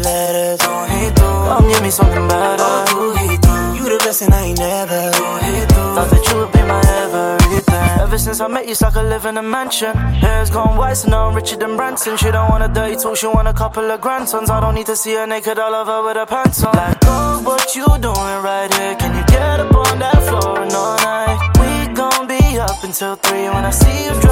letters. Don't hit through. Come give me something better. You the best and I ain't never. Thought that you would be my everything. Ever since I met you, so I could live in a mansion. Hair's gone white, so now I'm richer than Branson. She don't want a dirty talk, she want a couple of grandsons. I don't need to see her naked all over with her pants on. Like, oh, what you doing right here? Can you get up on that floor and all night? We gon' be up until 3 when I see you